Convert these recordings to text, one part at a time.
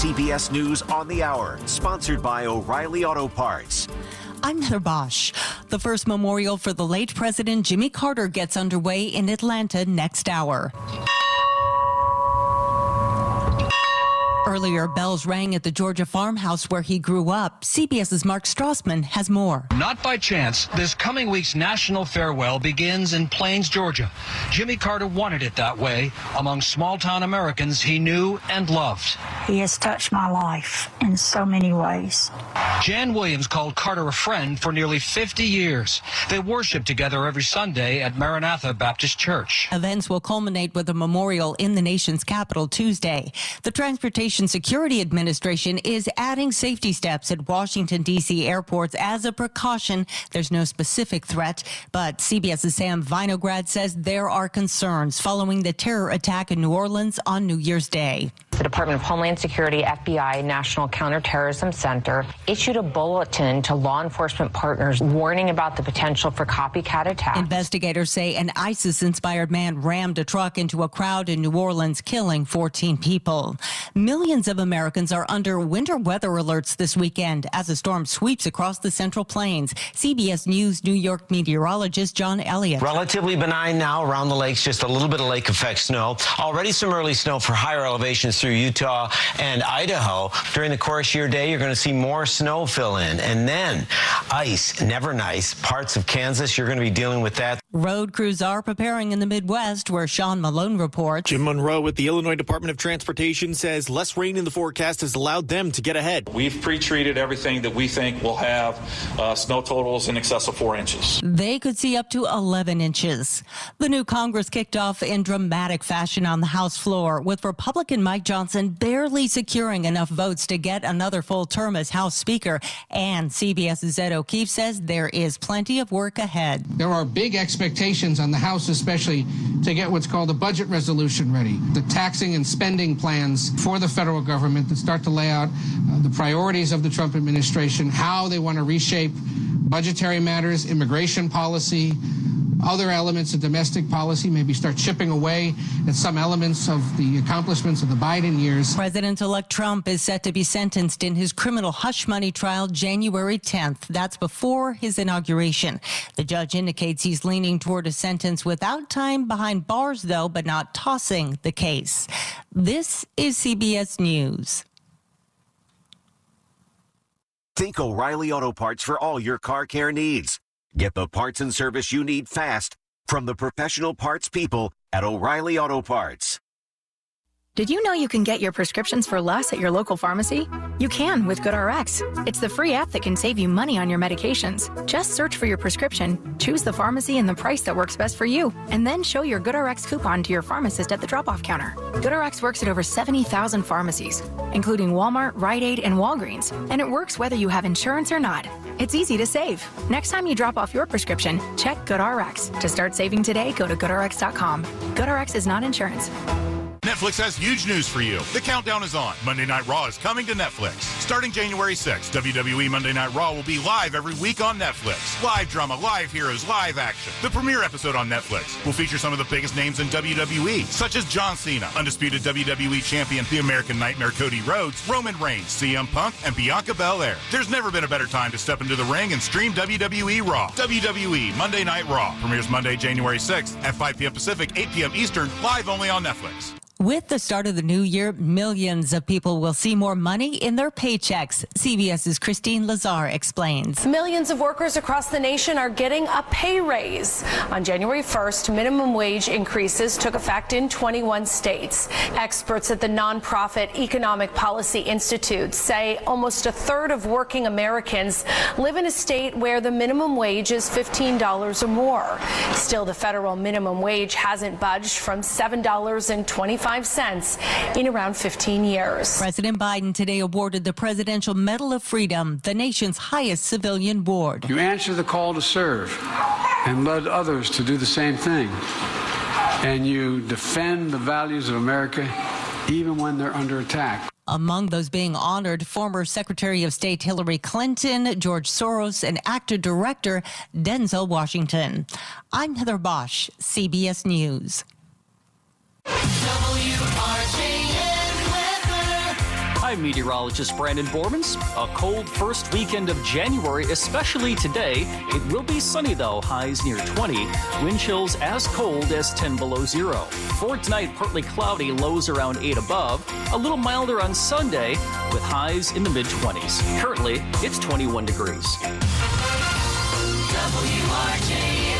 CBS News on the Hour, sponsored by O'Reilly Auto Parts. I'm Heather Bosch. The first memorial for the late President Jimmy Carter gets underway in Atlanta next hour. Earlier, bells rang at the Georgia farmhouse where he grew up. CBS's Mark Strassman has more. Not by chance, this coming week's national farewell begins in Plains, Georgia. Jimmy Carter wanted it that way among small-town Americans he knew and loved. He has touched my life in so many ways. Jan Williams called Carter a friend for nearly 50 years. They worship together every Sunday at Maranatha Baptist Church. Events will culminate with a memorial in the nation's capital Tuesday. The Transportation Security Administration is adding safety steps at Washington, D.C. airports as a precaution. There's no specific threat, but CBS's Sam Vinograd says there are concerns following the terror attack in New Orleans on New Year's Day. The Department of Homeland Security, FBI, National Counterterrorism Center issued a bulletin to law enforcement partners warning about the potential for copycat attacks. Investigators say an ISIS-inspired man rammed a truck into a crowd in New Orleans, killing 14 people. Millions of Americans are under winter weather alerts this weekend as a storm sweeps across the Central Plains. CBS News New York meteorologist John Elliott. Relatively benign now around the lakes, just a little bit of lake effect snow. Already some early snow for higher elevations through Utah and Idaho. During the course of your day, you're going to see more snow fill in. And then ice, never nice. Parts of Kansas, you're going to be dealing with that. Road crews are preparing in the Midwest, where Sean Malone reports. Jim Monroe with the Illinois Department of Transportation says less rain in the forecast has allowed them to get ahead. We've pre-treated everything that we think will have snow totals in excess of 4 inches. They could see up to 11 inches. The new Congress kicked off in dramatic fashion on the House floor, with Republican Mike Johnson barely securing enough votes to get another full term as House Speaker. And CBS's Ed O'Keefe says there is plenty of work ahead. There are big expectations on the House, especially to get what's called a budget resolution ready. The taxing and spending plans for the federal government that start to lay out the priorities of the Trump administration, how they want to reshape budgetary matters, immigration policy, other elements of domestic policy, maybe start chipping away at some elements of the accomplishments of the Biden years. President-elect Trump is set to be sentenced in his criminal hush money trial January 10th. That's before his inauguration. The judge indicates he's leaning toward a sentence without time behind bars, though, but not tossing the case. This is CBS News. Think O'Reilly Auto Parts for all your car care needs. Get the parts and service you need fast from the professional parts people at O'Reilly Auto Parts. Did you know you can get your prescriptions for less at your local pharmacy? You can with GoodRx. It's the free app that can save you money on your medications. Just search for your prescription, choose the pharmacy and the price that works best for you, and then show your GoodRx coupon to your pharmacist at the drop-off counter. GoodRx works at over 70,000 pharmacies, including Walmart, Rite Aid, and Walgreens, and it works whether you have insurance or not. It's easy to save. Next time you drop off your prescription, check GoodRx. To start saving today, go to GoodRx.com. GoodRx is not insurance. Netflix has huge news for you. The countdown is on. Monday Night Raw is coming to Netflix. Starting January 6th, WWE Monday Night Raw will be live every week on Netflix. Live drama, live heroes, live action. The premiere episode on Netflix will feature some of the biggest names in WWE, such as John Cena, undisputed WWE champion, the American Nightmare Cody Rhodes, Roman Reigns, CM Punk, and Bianca Belair. There's never been a better time to step into the ring and stream WWE Raw. WWE Monday Night Raw premieres Monday, January 6th at 5 p.m. Pacific, 8 p.m. Eastern, live only on Netflix. With the start of the new year, millions of people will see more money in their paychecks. CBS's Christine Lazar explains. Millions of workers across the nation are getting a pay raise. On January 1st, minimum wage increases took effect in 21 states. Experts at the nonprofit Economic Policy Institute say almost a third of working Americans live in a state where the minimum wage is $15 or more. Still, the federal minimum wage hasn't budged from $7.25 in around 15 years. President Biden today awarded the Presidential Medal of Freedom, the nation's highest civilian award. You answer the call to serve and led others to do the same thing. And you defend the values of America even when they're under attack. Among those being honored, former Secretary of State Hillary Clinton, George Soros, and actor-director Denzel Washington. I'm Heather Bosch, CBS News. Hi, I'm meteorologist Brandon Bormans. A cold first weekend of January, especially today. It will be sunny though, highs near 20. Wind chills as cold as 10 below zero. For tonight, partly cloudy, lows around 8 above. A little milder on Sunday with highs in the mid-20s. Currently, it's 21 degrees. WRJN.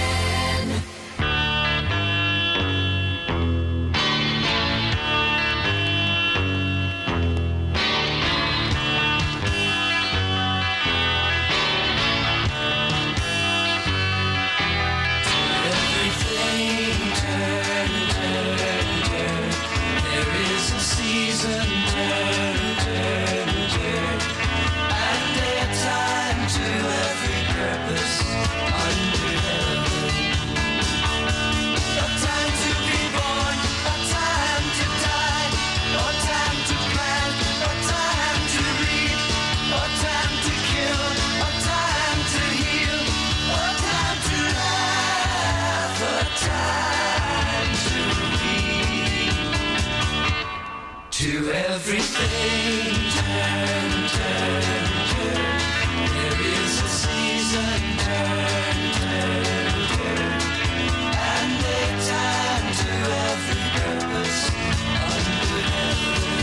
Everything turn, turn, turn. There is a season, turn, turn, turn. And a time to every purpose under heaven.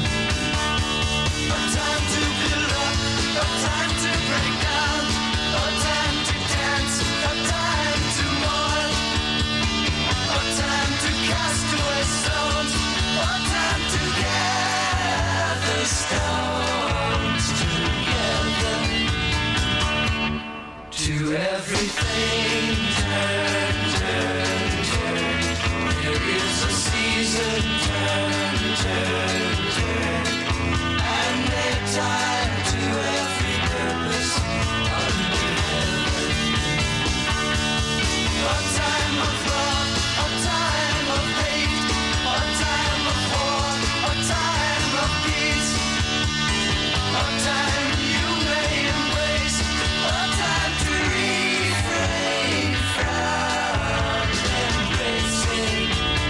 A time to build up, a time to break down, a time to dance, a time to mourn, a time to cast away stones, a time to gather stones together. To everything turn, turn, turn. There is a season, turn, turn, turn. And a time to every purpose under heaven. A time of love, a time of hate, a time of war, a time of peace, a time you may embrace, a time to refrain from embracing.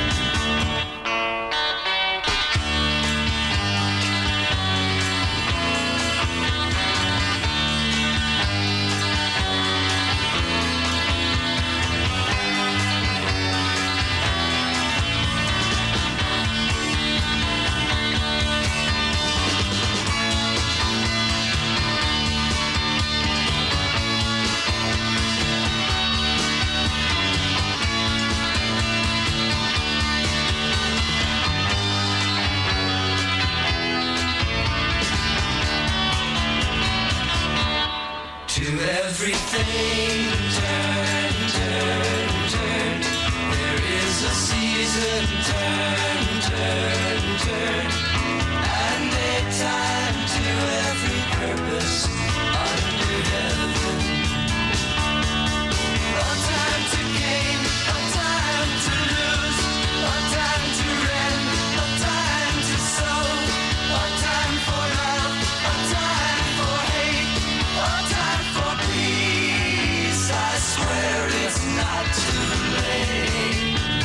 To everything turn, turn, turn. There is a season, turn, turn, turn. And a time to every purpose under heaven. A time to gain, a time to lose, a time to rend, a time to sow, a time for love, a time for hate, a time for peace. I swear it's not too late.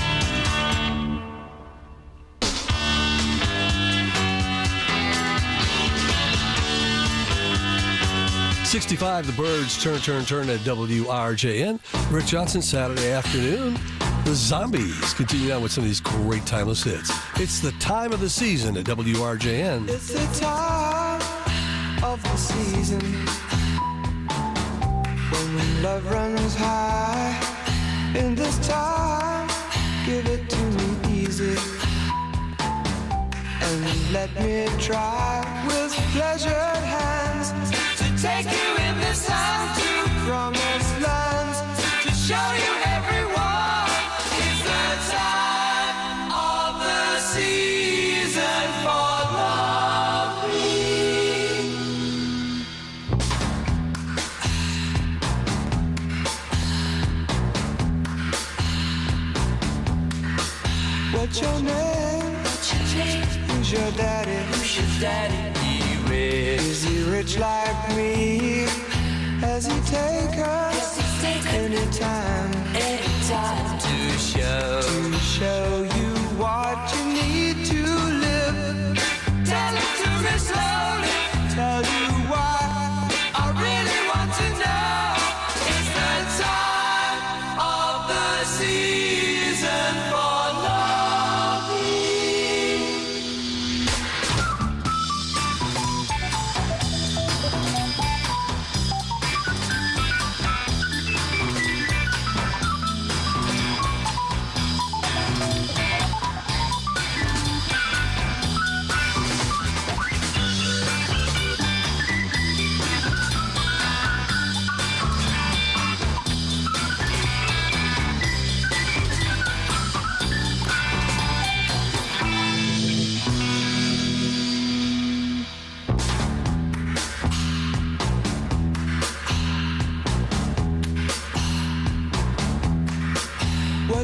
65, the Birds, turn, turn, turn at WRJN. Rick Johnson, Saturday afternoon. The Zombies continue on with some of these great timeless hits. It's the time of the season at WRJN. It's the time of the season when love runs high. In this time, give it to me easy and let me try with pleasured hands to take you in this time to promised lands, to show you everyone. It's the time of the season for loving. What's your name? Who's your daddy? Who's your daddy? Is he rich like me? Has he take us anytime to show you what you need to live? Tell him to risk love.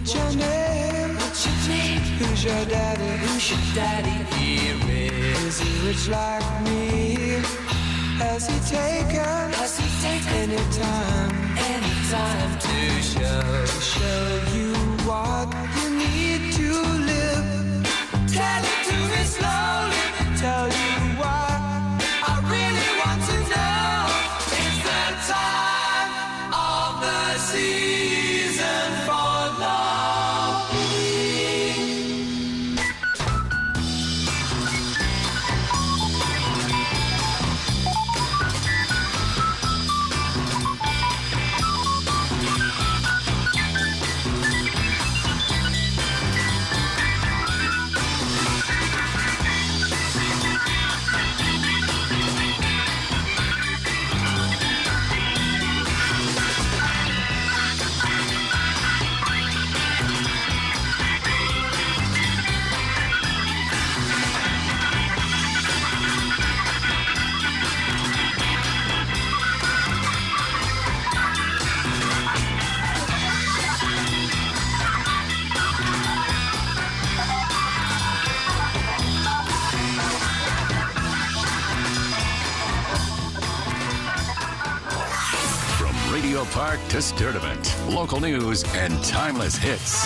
What's your name? What's your name? Who's your daddy? Who's your daddy? He is he rich like me? Has he taken any time to show you what you need to live? Tell it to me slowly, tell you what I really want to know. It's the time of the season for loving. Radio Park to Sturdivant. Local news and timeless hits.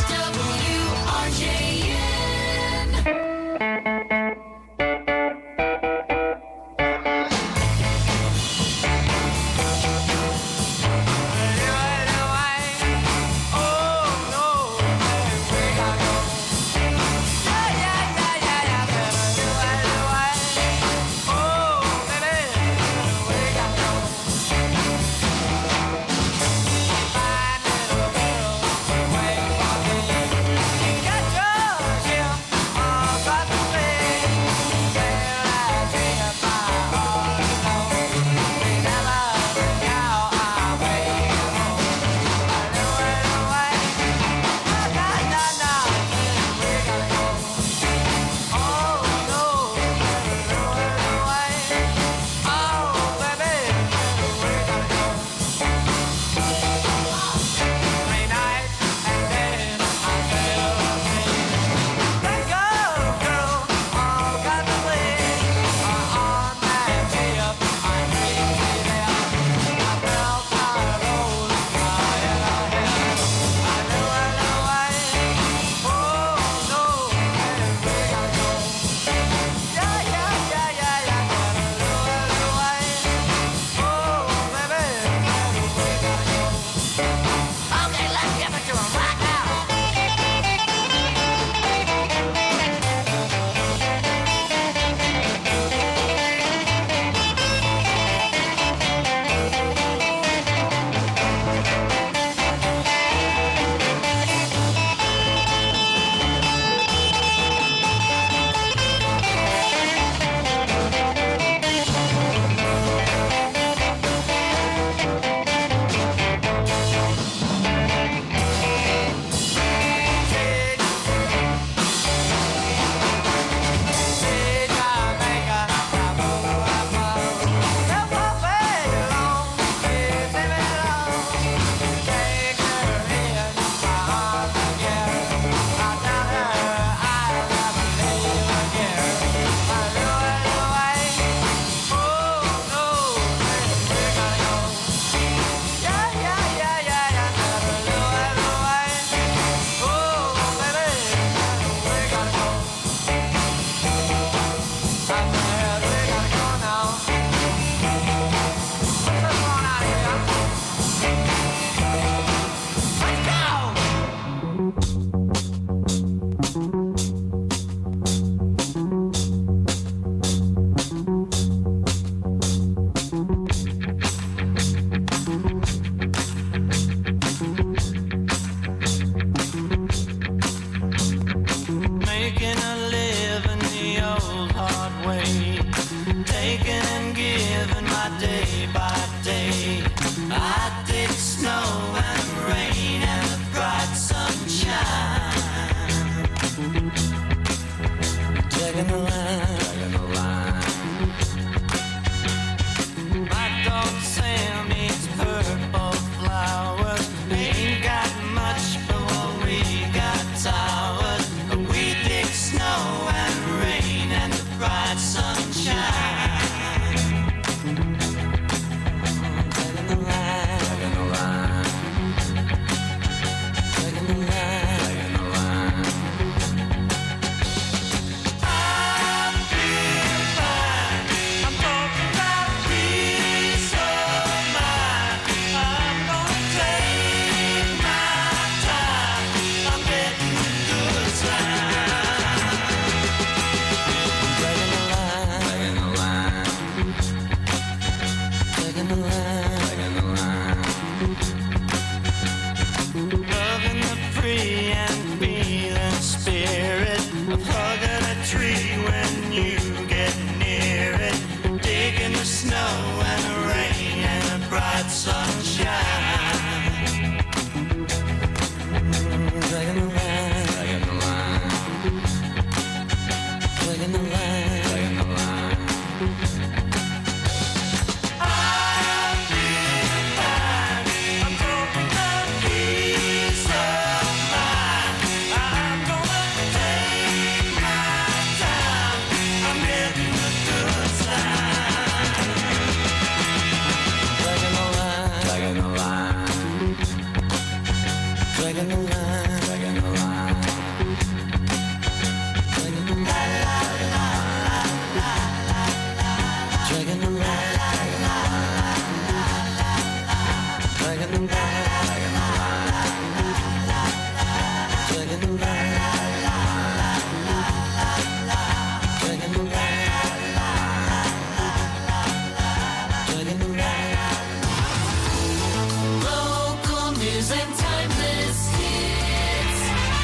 Purple flowers ain't got much, but what we Dragging the line, dragging the line. Loving the free and feeling spirit of hugging a tree when you get near it. Digging the snow and the rain and the bright sunshine. Dragging the line, dragging the line. Dragging the line, dragging the line. I'm feeling fine. I'm talking about peace of mind. I'm gonna take my time. I'm getting the good side. Dragging the line, dragging the line. Dragging the line, dragging the line. Dragging the line, dragging the line. Dragging the line, dragging the line. Dragging the line, dragging the line. Local news and timeless hits.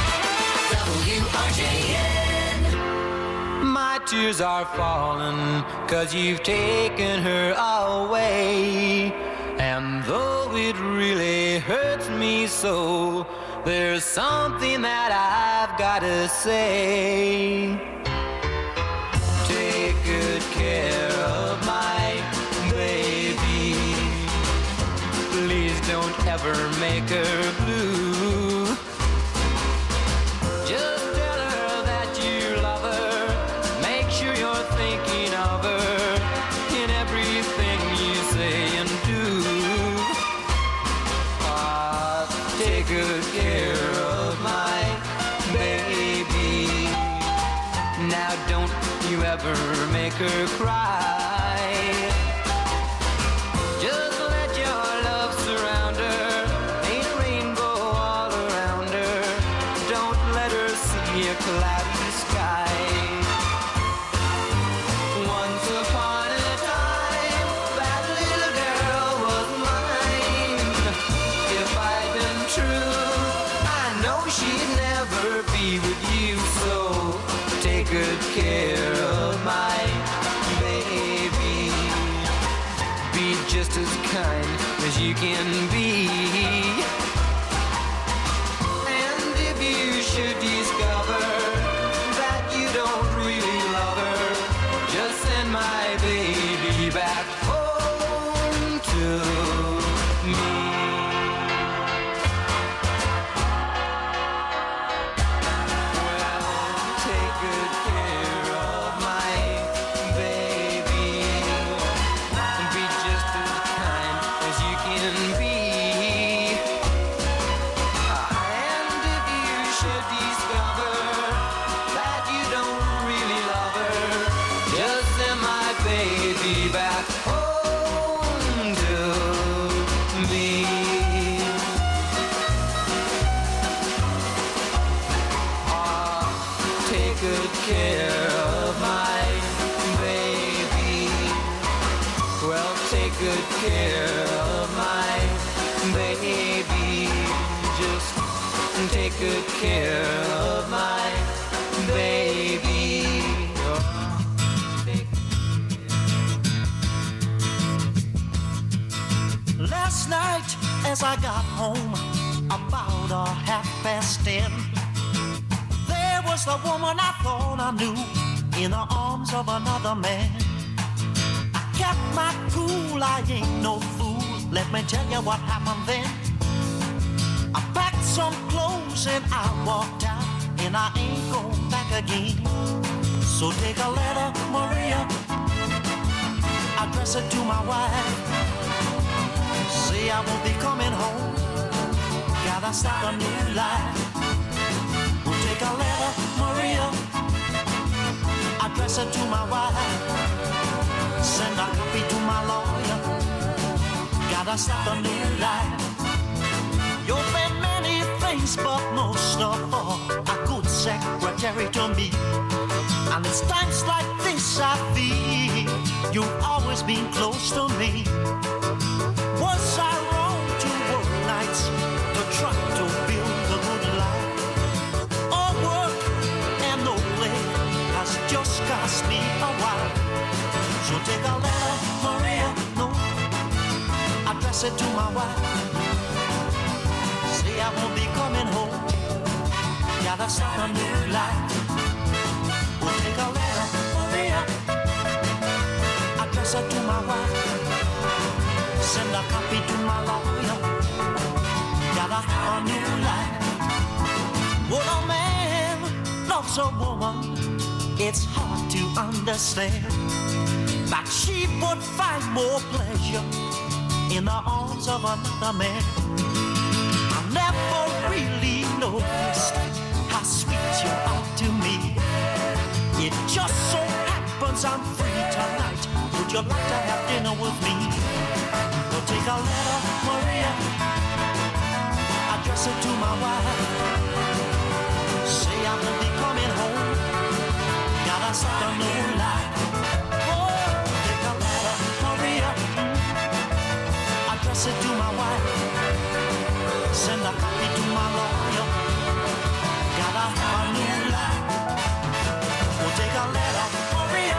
WRJN. My tears are falling 'cause you've taken her away. And though it really hurts me so, there's something that I've gotta say. Take good care of my baby. Please don't ever make her blue. Just tell her that you love her. Make sure you're thinking of her in everything you say and do. Take good care of my baby. Now don't you ever make her cry. Just let your love surround her. Ain't a rainbow all around her. Don't let her see a cloudy sky. Once upon a time, that little girl was mine. If I'd been true, I know she'd never be with you. So take good care of my baby. Be just as kind as you can be. And if you should discover that you don't really love her, just send my baby back home to me. Well, take good care of my baby. Be just as kind as you can be. And if you should discover that you don't really love her, just send my baby back home to me. Take good care of my baby. Well, take good care of my baby. Just take good care of my baby. Last night, as I got home, about 10:30, there was the woman I thought I knew in the arms of another man. I kept my cool, I ain't no fool. Let me tell you what happened then. I packed some clothes and I walked out, and I ain't going back again. So take a letter, Maria, address it to my wife. Say I won't be coming home, gotta start a new life. We'll take a letter, Maria, address it to my wife. Send a copy to my lawyer, gotta start a new life. You've been many things, but most of all, a good secretary to me. And it's times like this I feel you've always been close to me. it to my wife. Say I won't be coming home. Gotta start a new life. We'll take a letter, Maria. Address it to my wife. Send a copy to my lawyer. Gotta have a new life. When a man loves a woman, it's hard to understand that she would find more pleasure in the arms of another man. I never really noticed how sweet you are to me. It just so happens I'm free tonight. Would you like to have dinner with me? We'll take a letter, Maria. Address it to my wife. Say I will be coming home. Gotta start a new life. Oh, take a letter, Maria. Address it to my wife. Send a copy to my lawyer. Gotta have a new life. We'll take a letter, Maria.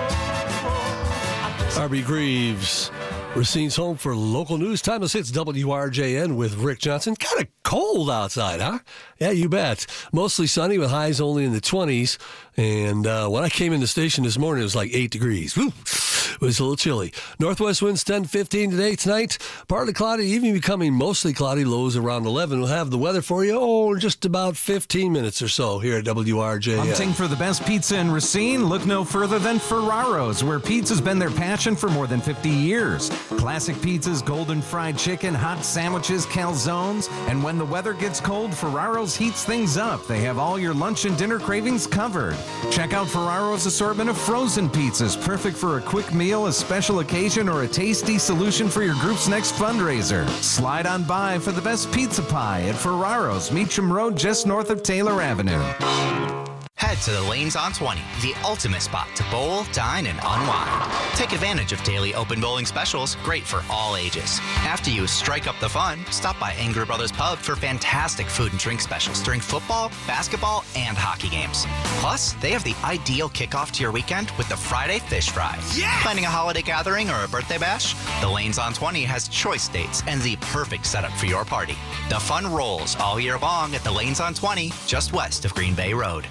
R.B. Greaves. Racine's home for local news. Timeless Hits WRJN with Rick Johnson. Kind of cold outside, huh? Yeah, you bet. Mostly sunny with highs only in the 20s. And when I came in the station this morning, it was like 8 degrees. Woo! It was a little chilly. Northwest winds 10-15 today, tonight. Partly cloudy, evening becoming mostly cloudy. Lows around 11. We'll have the weather for you, in just about 15 minutes or so here at WRJN. Hunting for the best pizza in Racine? Look no further than Ferraro's, where pizza's been their passion for more than 50 years. Classic pizzas, golden fried chicken, hot sandwiches, calzones. And when the weather gets cold, Ferraro's heats things up. They have all your lunch and dinner cravings covered. Check out Ferraro's assortment of frozen pizzas, perfect for a quick meal, a special occasion, or a tasty solution for your group's next fundraiser. Slide on by for the best pizza pie at Ferraro's, Meacham Road, just north of Taylor Avenue. Head to the Lanes on 20, the ultimate spot to bowl, dine, and unwind. Take advantage of daily open bowling specials, great for all ages. After you strike up the fun, stop by Angry Brothers Pub for fantastic food and drink specials during football, basketball, and hockey games. Plus, they have the ideal kickoff to your weekend with the Friday Fish Fry. Yeah! Planning a holiday gathering or a birthday bash? The Lanes on 20 has choice dates and the perfect setup for your party. The fun rolls all year long at the Lanes on 20, just west of Green Bay Road.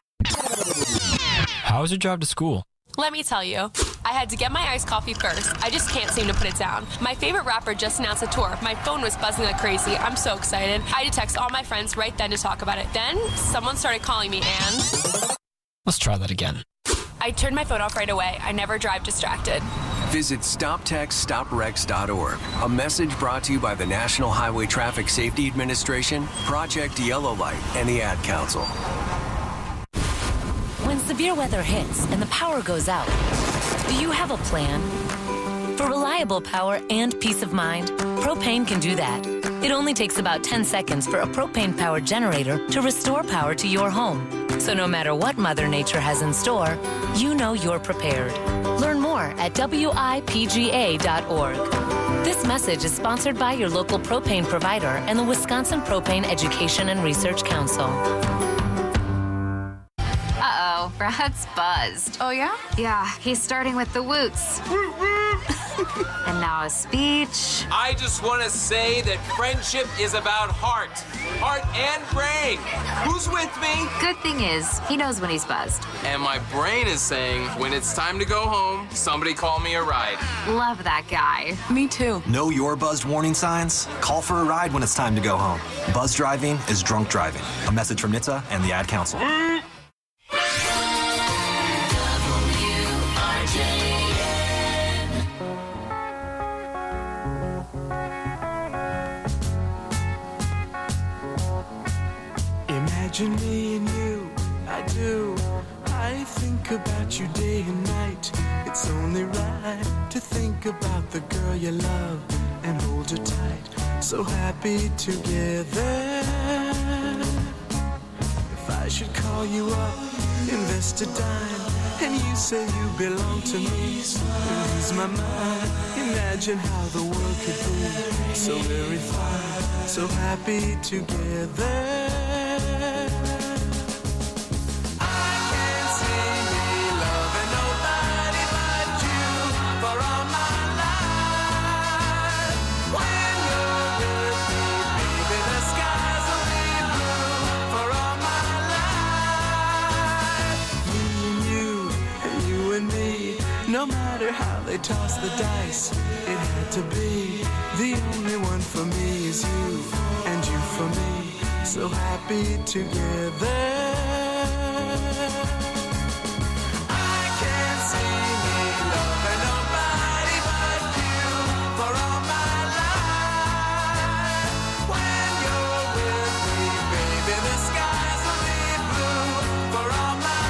How was your drive to school? Let me tell you, I had to get my iced coffee first. I just can't seem to put it down. My favorite rapper just announced a tour. My phone was buzzing like crazy. I'm so excited. I had to text all my friends right then to talk about it. Then someone started calling me and... Let's try that again. I turned my phone off right away. I never drive distracted. Visit StopTextStopWrecks.org. A message brought to you by the National Highway Traffic Safety Administration, Project Yellow Light, and the Ad Council. When severe weather hits and the power goes out, do you have a plan? For reliable power and peace of mind, Propane can do that. It only takes about 10 seconds for a propane-powered generator to restore power to your home. So no matter what Mother Nature has in store, you know you're prepared. Learn more at WIPGA.org. This message is sponsored by your local propane provider and the Wisconsin Propane Education and Research Council. Uh-oh, Brad's buzzed. Oh, yeah? Yeah, he's starting with the woots. And now a speech. I just want to say that friendship is about heart and brain. Who's with me? Good thing is, he knows when he's buzzed. And my brain is saying, when it's time to go home, somebody call me a ride. Love that guy. Me too. Know your buzzed warning signs? Call for a ride when it's time to go home. Buzz driving is drunk driving. A message from NHTSA and the Ad Council. Imagine me and you, I do. I think about you day and night. It's only right to think about the girl you love and hold her tight. So happy together. If I should call you up, invest a dime, and you say you belong to me, lose my mind. Imagine how the world could be so very fine, so happy together. Why matter how they toss the dice, it had to be. The only one for me is you, and you for me. So happy together. I can't see me loving nobody but you for all my life. When you're with me, baby, the skies will be blue for all my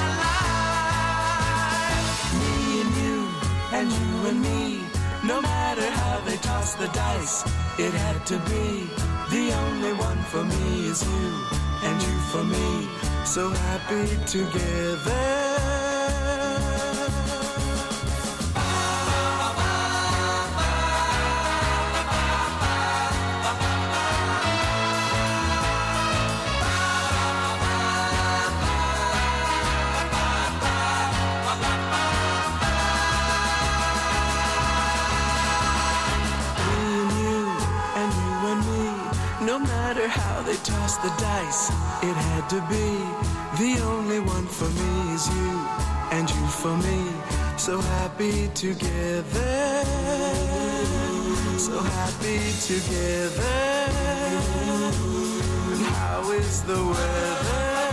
life. Me and you and me, no matter how they toss the dice, it had to be. The only one for me is you, and you for me, so happy together. No matter how they toss the dice, it had to be. The only one for me is you, and you for me, so happy together. So happy together. And how is the weather?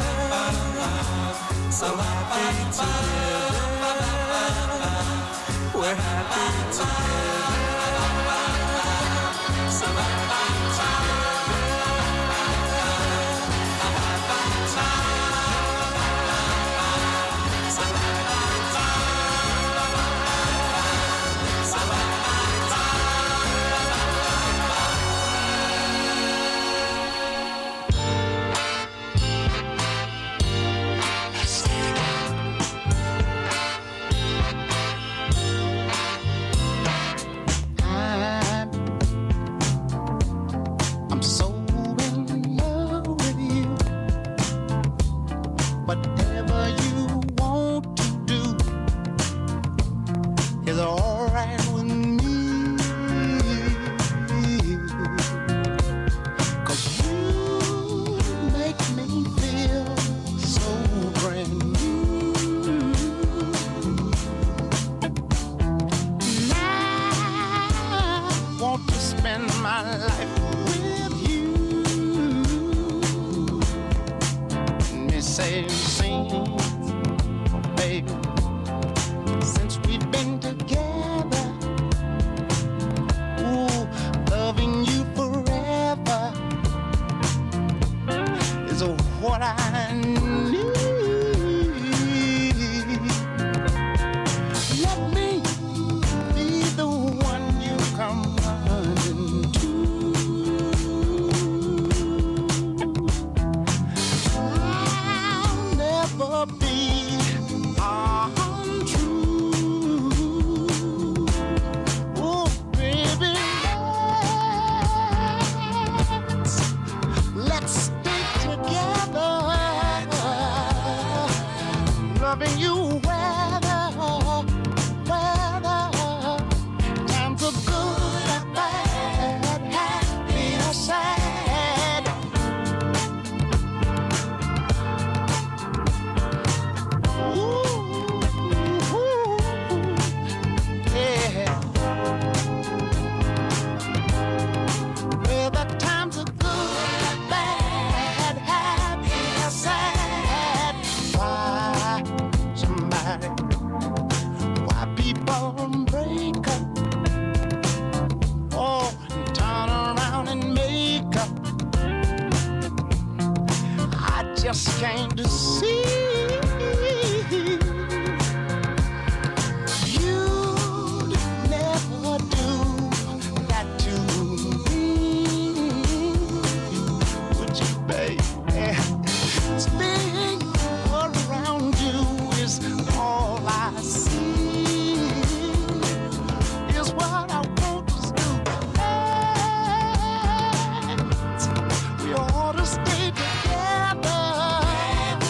So happy together. We're happy together. So happy together. I'm so in love with you. Whatever you want to do is alright with me. 'Cause you make me feel so brand new. And I want to spend my life with you. Me say, sing, oh baby, since we've been together, ooh, loving you forever is what I need. Let me be the one you come running to. I'll never be untrue. Oh, baby, let's stay together. Loving you weather, times are good and bad, happy or sad. Yeah. Well, the times are good and bad, happy or sad. Why people break up? Oh, and turn around and make up. I just came to see. You'd never do that to me, would you, baby? Staying around you is all I see. Is what I want to do. We ought to stay together.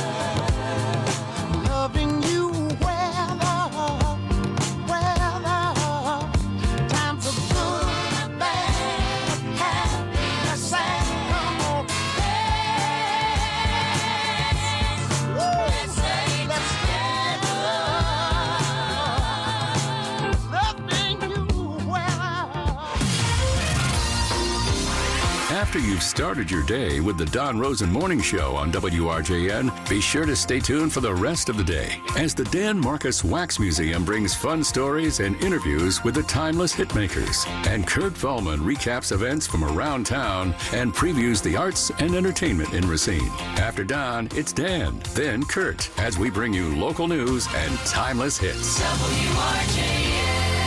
After you've started your day with the Don Rosen Morning Show on WRJN, be sure to stay tuned for the rest of the day as the Dan Marcus Wax Museum brings fun stories and interviews with the timeless hitmakers. And Kurt Vollman recaps events from around town and previews the arts and entertainment in Racine. After Don, it's Dan, then Kurt, as we bring you local news and timeless hits. WRJN.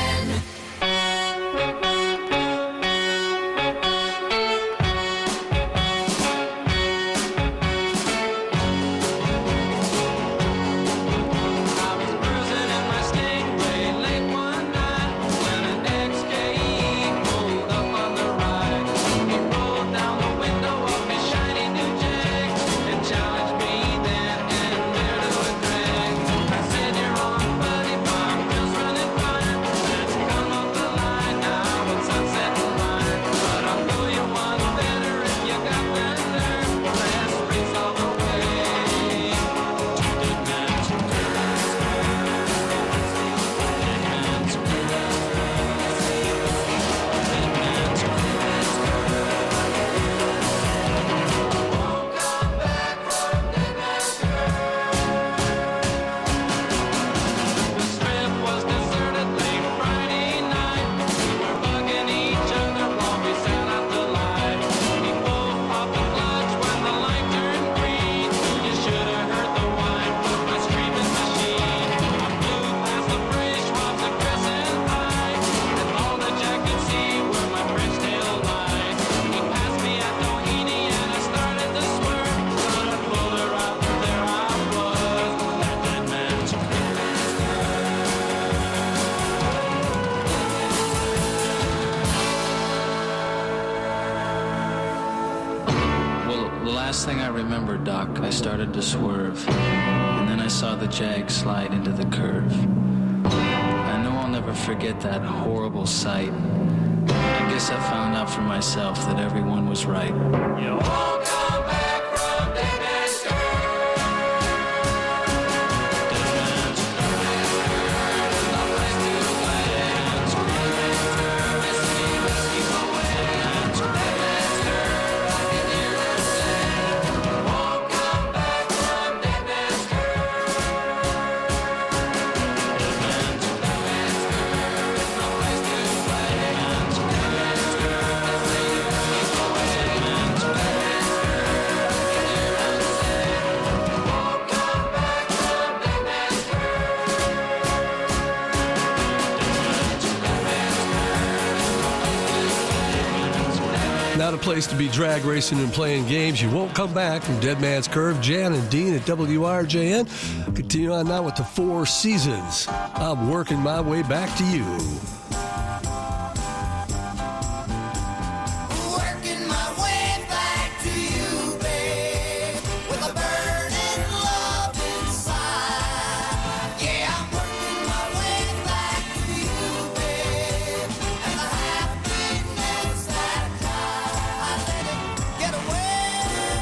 Doc, I started to swerve, and then I saw the Jag slide into the curve. I know I'll never forget that horrible sight. I guess I found out for myself that everyone was right. You won't come back from Dead Man's Not a place to be drag racing and playing games. You won't come back from Dead Man's Curve. Jan and Dean at WRJN. Continue on now with the Four Seasons. I'm working my way back to you. Working my way back to you, babe, with a burning love inside. Yeah, I'm working my way back to you, babe, and the happiness that I let it get away,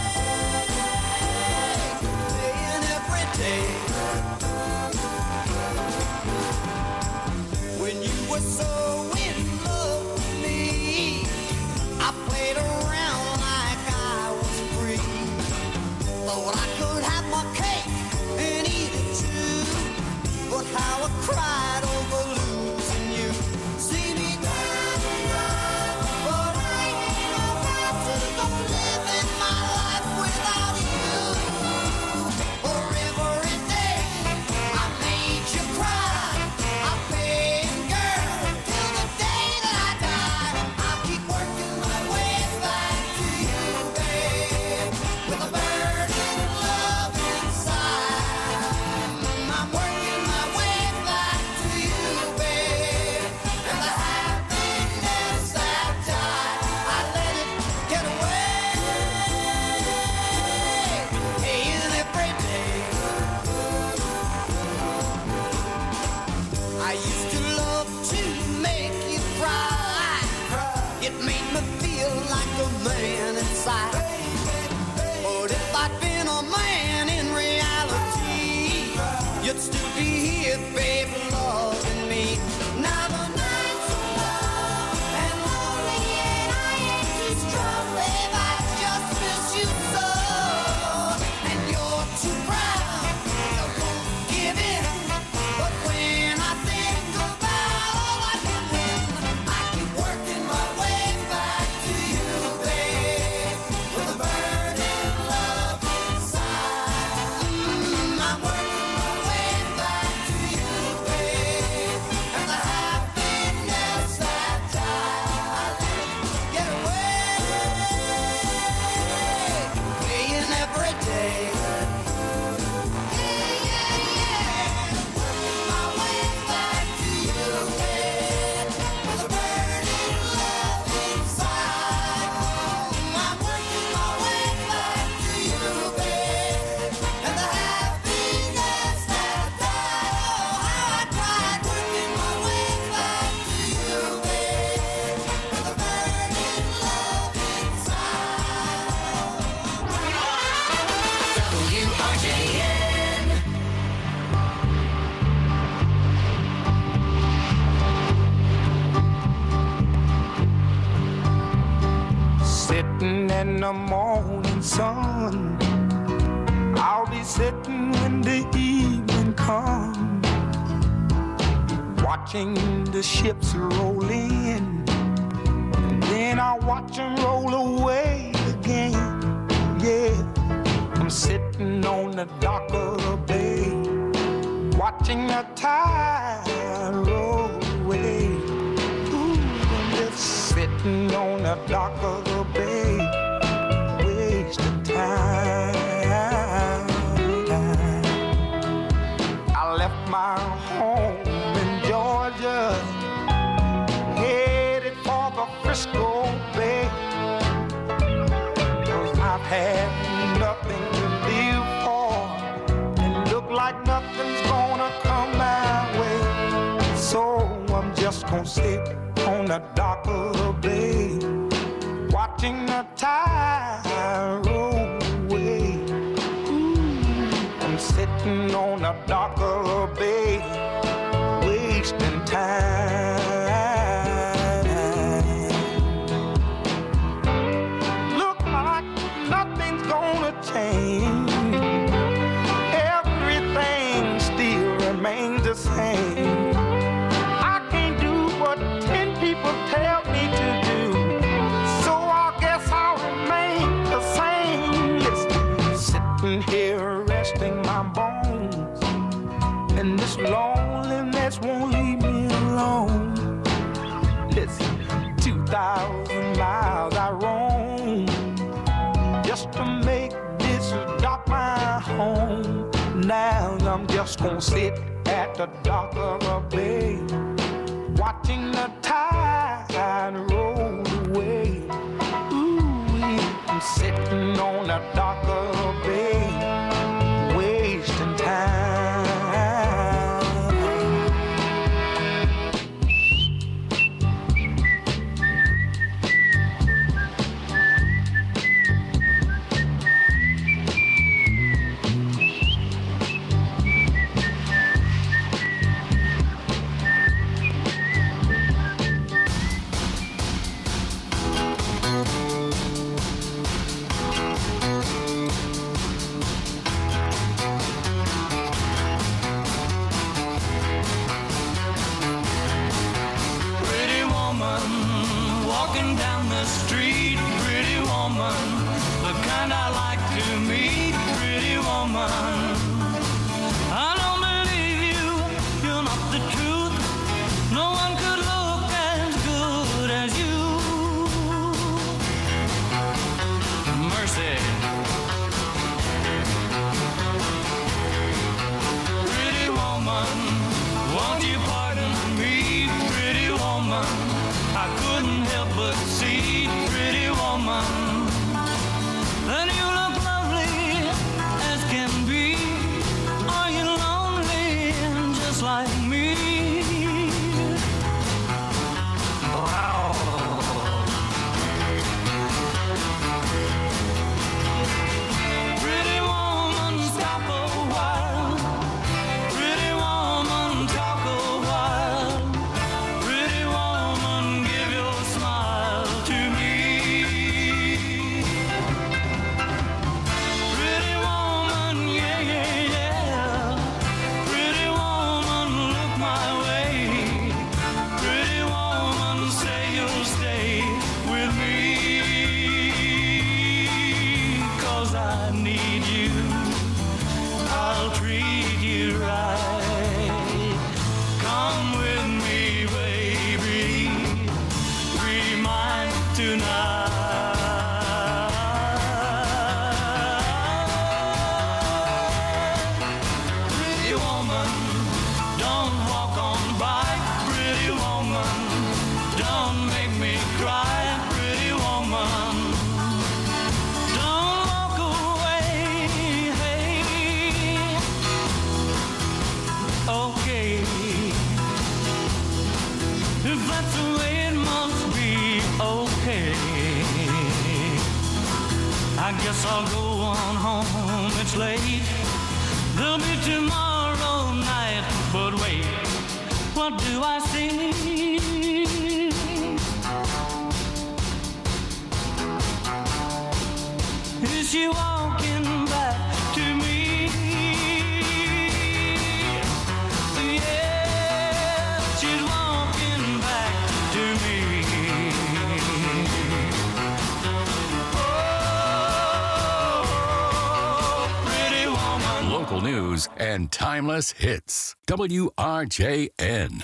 day and every day. When you were so in the morning sun. I'll be sitting when the evening comes, watching the ships roll in, and then I'll watch them roll away again. Yeah, I'm sitting on the dock of the bay, watching the tide roll away. Ooh, I'm just sitting on the dock of the bay, wasting time. I left my home in Georgia, headed for the Frisco Bay, 'cause I've had nothing to live for, and look like nothing's gonna come my way. So I'm just gonna sit on the dock of the bay, watching the tide roll away. Ooh, I'm sitting on the dock of the bay, wasting time. Look like nothing's gonna change. Everything still remains the same. I can't do what 10 people tell me to do, so I guess I'll remain the same. Listen, sitting here resting my bones, and this loneliness won't leave me alone. Listen, 2,000 miles I roam just to make this dock my home. Now I'm just gonna sit at the dock of the bay, watching the tide roll away. Ooh, I'm sitting on the dock of the bay, wasting time. Pretty woman, walking down the street. Pretty woman, the kind I like to meet. Pretty woman, I don't believe you, you're not the truth. No one could look as good as you. Mercy. Pretty woman, won't you pardon me? Pretty woman, I couldn't help but see. Pretty woman, that you look lovely as can be. Are you lonely just like me? Wow. Pretty woman, stop a while. Pretty woman, talk a while. Pretty woman, give your smile to me. Pretty woman, yeah, yeah, yeah. Pretty woman, look my way. Pretty woman, say you'll stay with me. 'Cause I need you, I'll treat you right. Come with me, baby, be mine tonight. Pretty woman, don't walk on by. Pretty woman, don't make me cry. Pretty woman, don't walk away. Hey, okay, if that's the way it must be, okay. I guess I'll go on home, it's late. There'll be tomorrow night, but wait, what do I see? she walking back to me? Yeah, she's walking back to me. Oh, pretty woman. Local news and timeless hits. WRJN.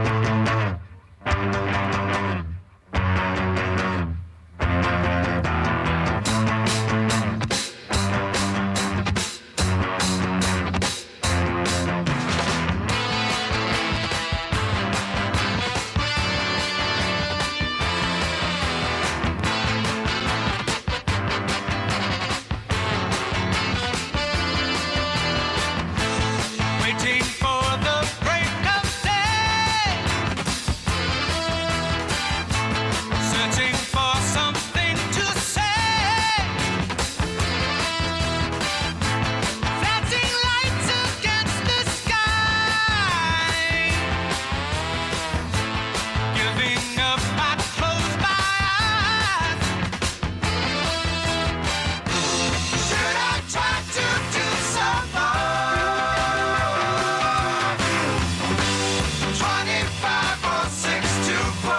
Waiting for the break of day, searching for something to say, flashing lights against the sky, giving up, I close my eyes. Should I try to do some more? 25 or 6 to 4.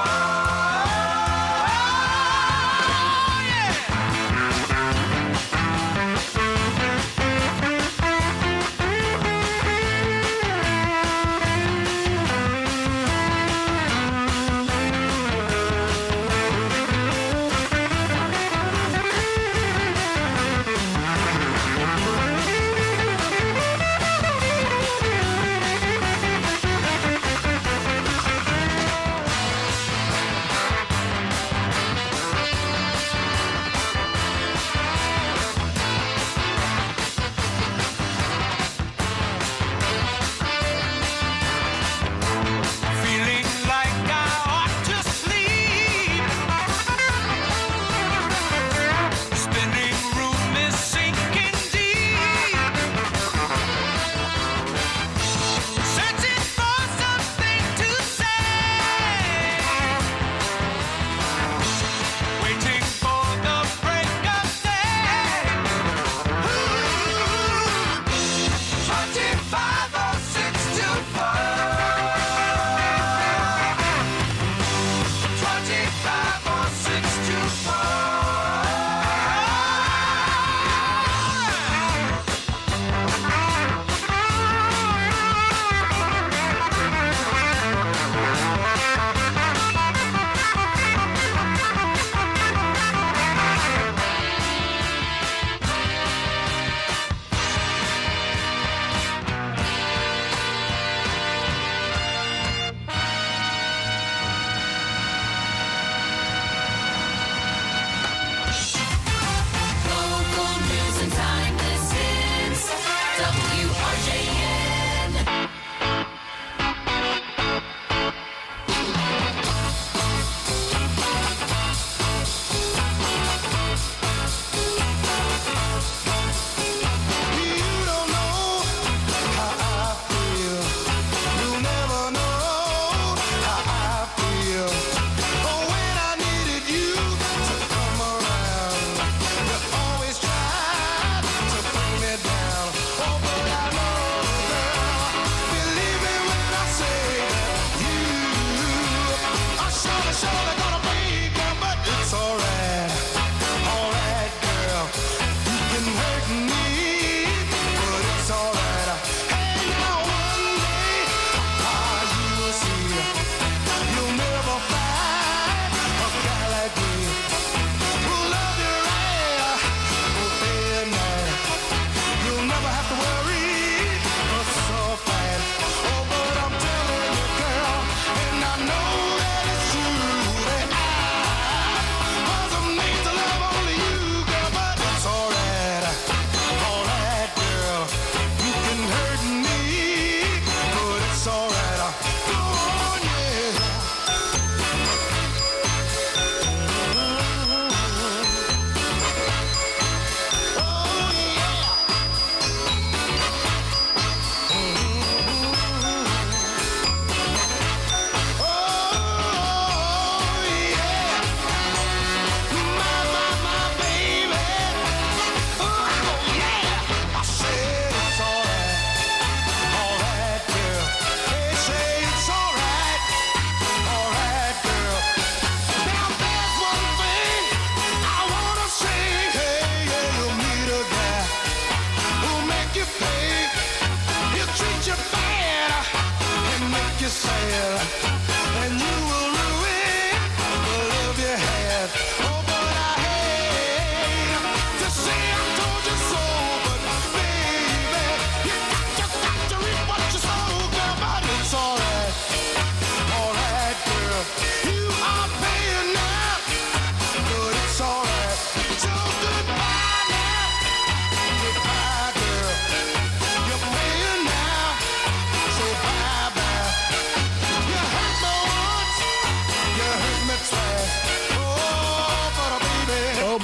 Feeling like I ought to sleep. Spinning room is sinking deep. Searching for something to say. Waiting for the break of day. 25 or 6 to 4. 25 or 6 to 4.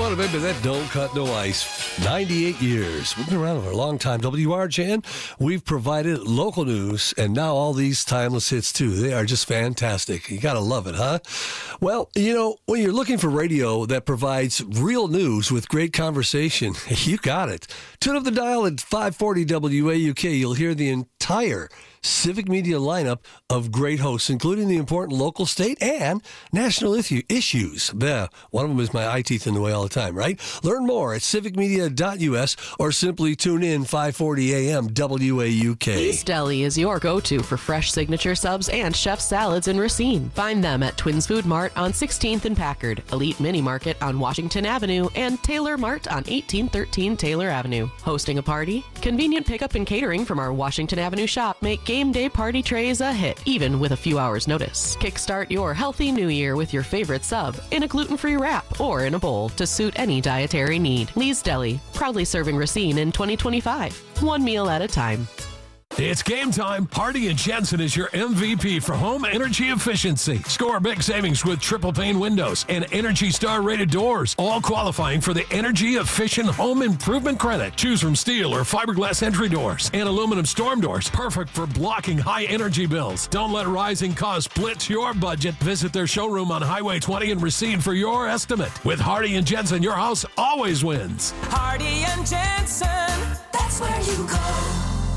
on, baby. That Don't Cut No Ice. 98 years. We've been around for a long time. WRJN, we've provided local news, and now all these timeless hits, too. They are just fantastic. You got to love it, huh? Well, you know, when you're looking for radio that provides real news with great conversation, you got it. Tune up the dial at 540 WAUK. You'll hear the entire Civic Media lineup of great hosts, including the important local, state, and national issues. Yeah, one of them is my eye teeth in the way all the time, right? Learn more at civicmedia.us or simply tune in 540 AM WAUK. Lee's Deli is your go-to for fresh signature subs and chef salads in Racine. Find them at Twins Food Mart on 16th and Packard, Elite Mini Market on Washington Avenue, and Taylor Mart on 1813 Taylor Avenue. Hosting a party? Convenient pickup and catering from our Washington Avenue shop make game day party trays a hit, even with a few hours' notice. Kickstart your healthy new year with your favorite sub in a gluten-free wrap or in a bowl to suit any dietary need. Lee's Deli, proudly serving Racine in 2025. One meal at a time. It's game time. Hardy & Jensen is your MVP for home energy efficiency. Score big savings with triple pane windows and Energy Star rated doors, all qualifying for the Energy Efficient Home Improvement Credit. Choose from steel or fiberglass entry doors and aluminum storm doors, perfect for blocking high energy bills. Don't let rising costs blitz your budget. Visit their showroom on Highway 20 in Racine for your estimate. With Hardy & Jensen, your house always wins. Hardy & Jensen, that's where you go.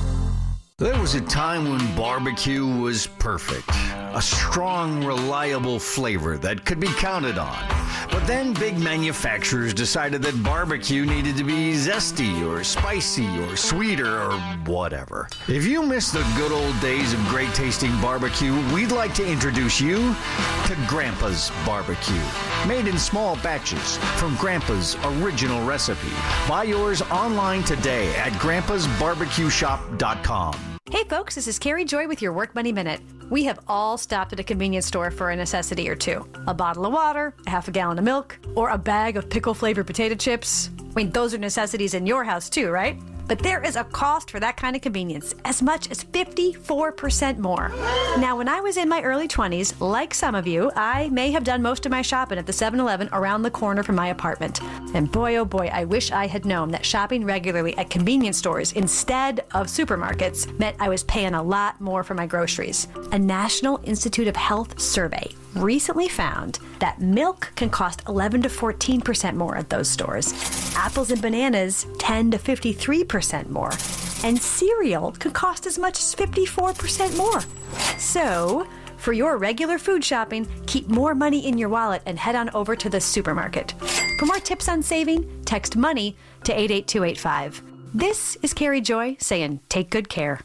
There was a time when barbecue was perfect. A strong, reliable flavor that could be counted on. But then big manufacturers decided that barbecue needed to be zesty or spicy or sweeter or whatever. If you miss the good old days of great tasting barbecue, we'd like to introduce you to Grandpa's Barbecue. Made in small batches from Grandpa's original recipe. Buy yours online today at grandpasbarbecueshop.com. Hey folks, this is Carrie Joy with your Work Money Minute. We have all stopped at a convenience store for a necessity or two. A bottle of water, a half a gallon of milk, or a bag of pickle-flavored potato chips. I mean, those are necessities in your house too, right? But there is a cost for that kind of convenience, as much as 54% more. Now, when I was in my early 20s, like some of you, I may have done most of my shopping at the 7-Eleven around the corner from my apartment. And boy, oh boy, I wish I had known that shopping regularly at convenience stores instead of supermarkets meant I was paying a lot more for my groceries. A National Institute of Health survey recently found that milk can cost 11 to 14% more at those stores. Apples and bananas 10 to 53% more. And cereal can cost as much as 54% more. So, for your regular food shopping, keep more money in your wallet and head on over to the supermarket. For more tips on saving, text MONEY to 88285. This is Carrie Joy saying take good care.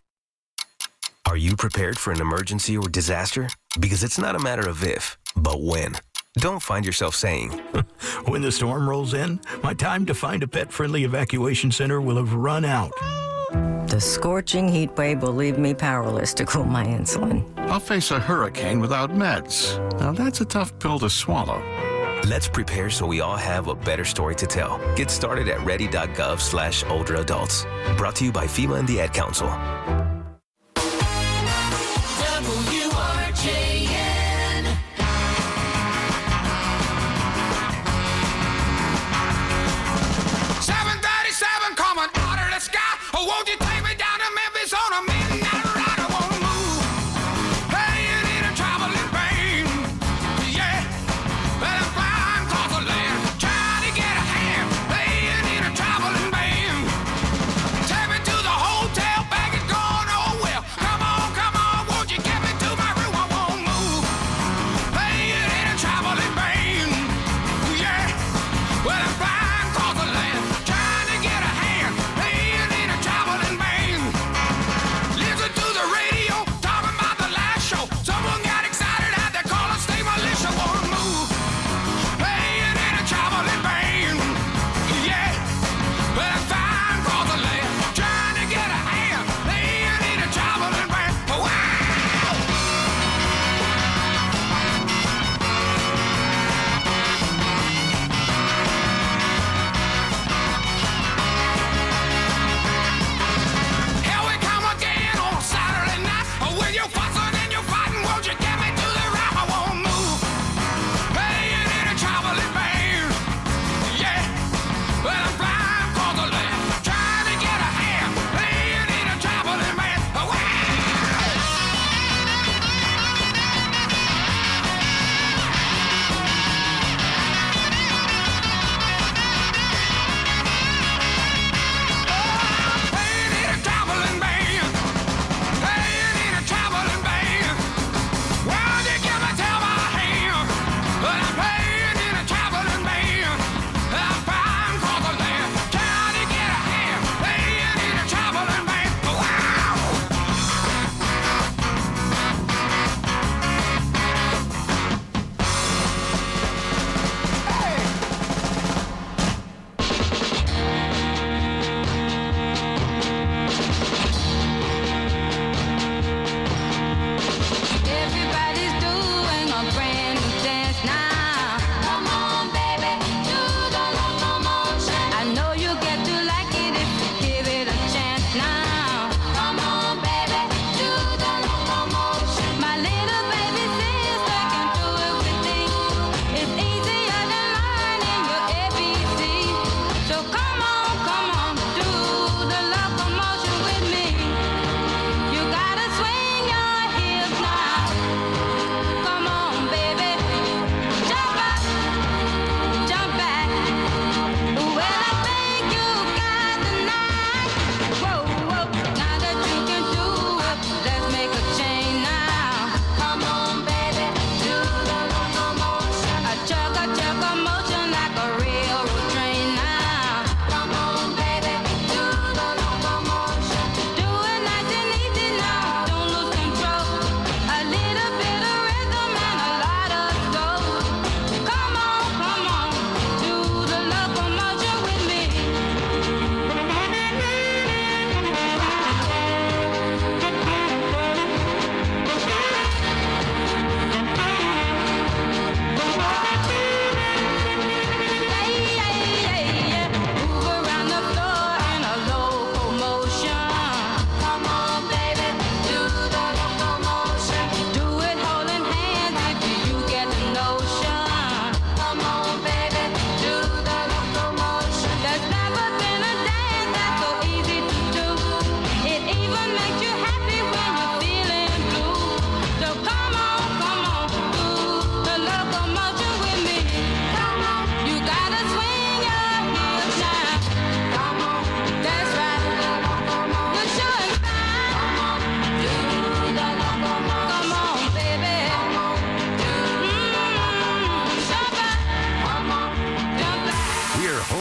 Are you prepared for an emergency or disaster? Because it's not a matter of if, but when. Don't find yourself saying, when the storm rolls in, my time to find a pet-friendly evacuation center will have run out. The scorching heat wave will leave me powerless to cool my insulin. I'll face a hurricane without meds. Now that's a tough pill to swallow. Let's prepare so we all have a better story to tell. Get started at ready.gov/older adults. Brought to you by FEMA and the Ad Council. WRJN. 737 coming out of the sky. Oh, won't you take me down to Memphis on a midnight ride? I wanna move. Playing in a traveling plane. Yeah, but I'm flying across the land, trying to get a hand. Playing in a traveling band. Take me to the hotel, baggage gone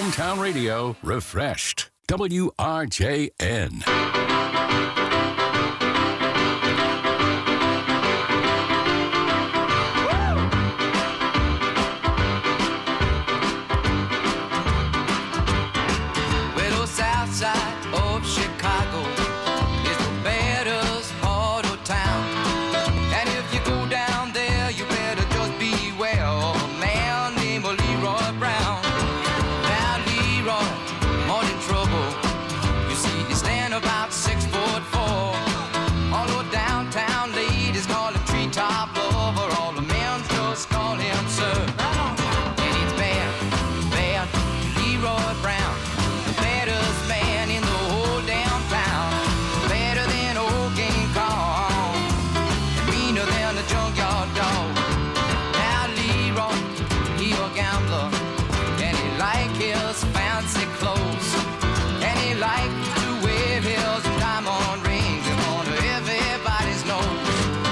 Hometown Radio refreshed. WRJN. Well, south side of Chicago is the baddest part of town. And if you go down there, you better just beware of a man named Leroy Brown. Now, Leroy, more than trouble. You see, he stand about 6'4". All the downtown ladies call him treetop lover. All the men just call him sir. And he's bad, bad, Leroy Brown. The baddest man in the whole damn town. Better than old King Kong. Meaner than a junkyard dog. Now Leroy, he a gambler. And he like his fancy clothes. And he like to wear his diamond rings in front of everybody's nose.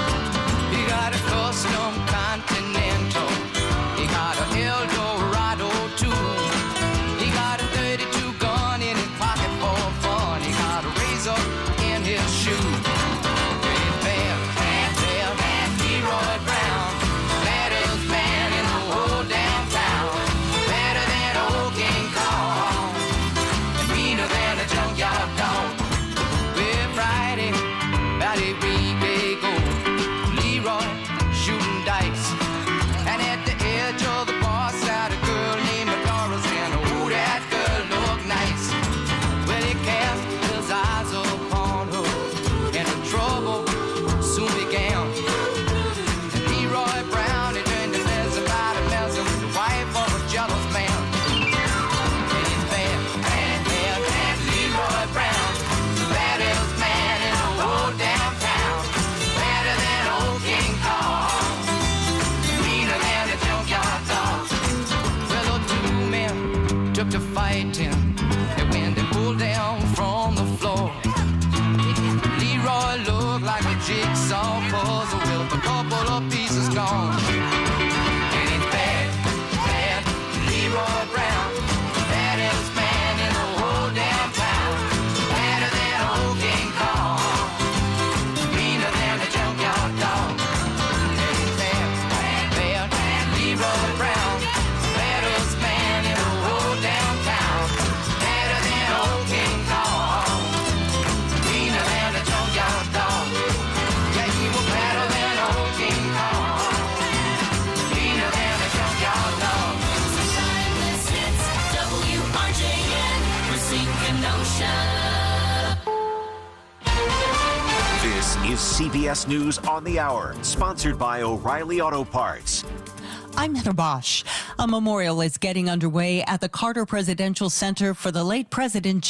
He got a custom Continental. He got a Eldorado too. He got a 32 gun in his pocket for fun. He got a razor in his shoe. He's bad, bad, bad, bad, Leroy Brown. Baddest man in the whole damn town. Better than old King Kong. And meaner than a junkyard dog. Well, Friday, about a week ago, Leroy shooting dice. And at the edge of the bar sat a girl named Doris, and oh, that girl looked nice. Well, he cast his eyes upon her, and the trouble soon began. And Leroy Brown, he turned to mess about and messing with the wife of a jealous man. And he's bad, bad, bad, bad, Leroy Brown. The baddest man in the whole damn town. Better than old King Kong. Meaner than a junkyard dog. Well, the two men took to fighting, and when they pulled down from the floor, Leroy looked like a jigsaw puzzle with a couple of pieces gone. And he's bad, bad, Leroy Brown. Baddest man in the whole damn town. Better than old King Kong. Meaner than a junkyard dog. And he's bad, bad, bad, Leroy Brown. Baddest man in the whole damn town. Better than old King Kong. Meaner than a junkyard dog. Yeah, he was better than old King Kong. Meaner than a junkyard dog. WRJN, Racine Kenosha. This is CBS News on the Hour, sponsored by O'Reilly Auto Parts. I'm Heather Bosch. A memorial is getting underway at the Carter Presidential Center for the late President